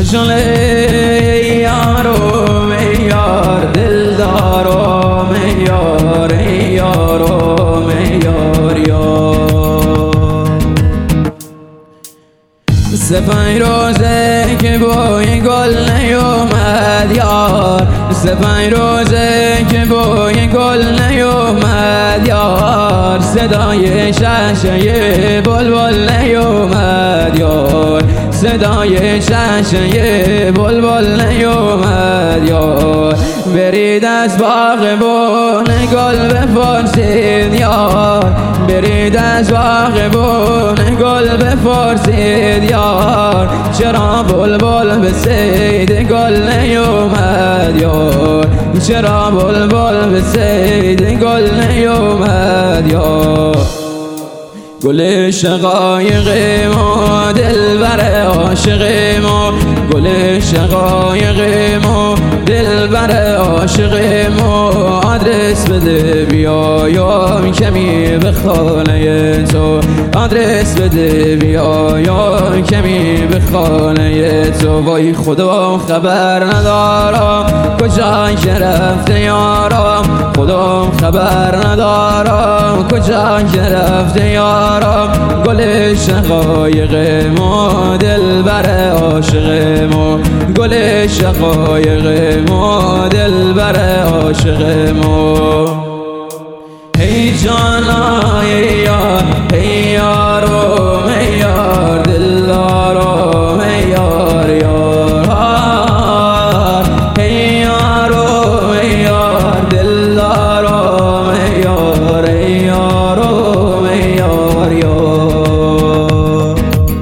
شله یارو یار دلدارو یار یارو یار یار سپنج روزه که بوی گل نیومد یار سپنج روزه که بوی گل نیومد یار صدای شهشه بلبل نیومد یار صدای شهشه بلبل نیومد یار برید از باغبون گل بپرسید یار برید از باغبون گل بپرسید یار چرا بلبل به صید گل نیومد یار چرا بلبل به صید گل نیومد یار گل شقایق ما دلبر عاشق ما گل شقایق ما دلبر عاشق ما آدرس بده بیایم کمی به خانه تو آدرس بده بیایم کمی به خانه تو وای خدا خبر ندارم کجا که رفته یارم خدا خبر ندارم کجا که رفته یارم گل شقایق ما دلبر عاشق ما گل شقایق ما دلبر عاشق ما ای جانا ای یار ای یارو ای یار دلدارو ای یار یار ای یارو ای یار دلدارو ای یار ای یارو ای یار یار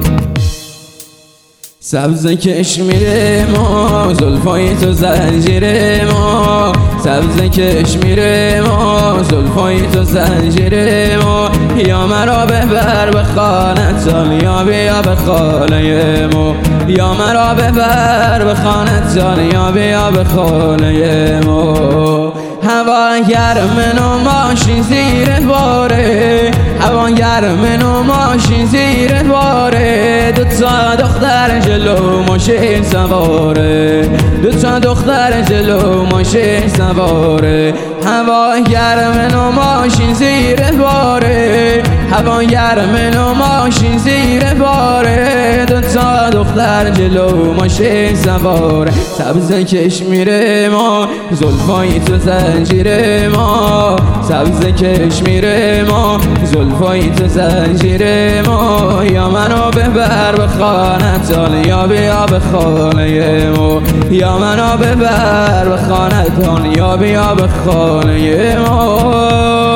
سبز کشمیر ما زلفای تو زنجیر ما سبز کشمیر ما زلفای تو زنجیر ما یا مرا ببر به خانه یا بیا به خانه ما یا مرا ببر به خانه یا بیا به خانه ما هوا گرم و ماشین زیر باره هوا گرم و ماشین زیر باره دوتا دختر جلو ماشین سواره دوتا دختر جلو ماشین سواره هوا گرم و ماشین زیر باره هوا گرم و ماشین زیر باره دوتا دختر جلو ماشین سواره سبز کشمیر ما زلفای تو زنجیر ما سبز کشمیر ما زلفای تو زنجیر ما یا منو ببر به خانه یا بیا به خانه ما یا منو ببر به خانه یا بیا به خانه ما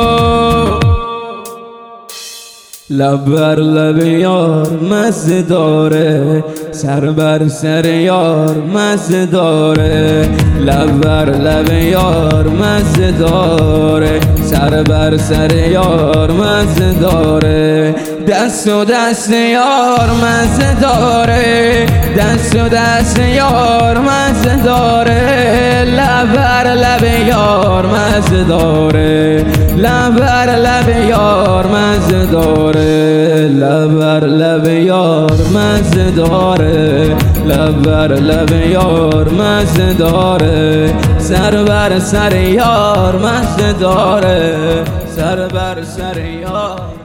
لب بر لب یار مزه داره سر بر سر یار مزه داره لب بر لب یار مزه داره سر بر سر یار مزه داره دست و دست یار مزه داره دست و دست یار مزه داره لب بر لب یار مزه داره لب بر لب یار مزه داره لب بر لب یار مزه داره لب بر لب یار مزه داره سر بر سر یار مزه داره سر بر سر یار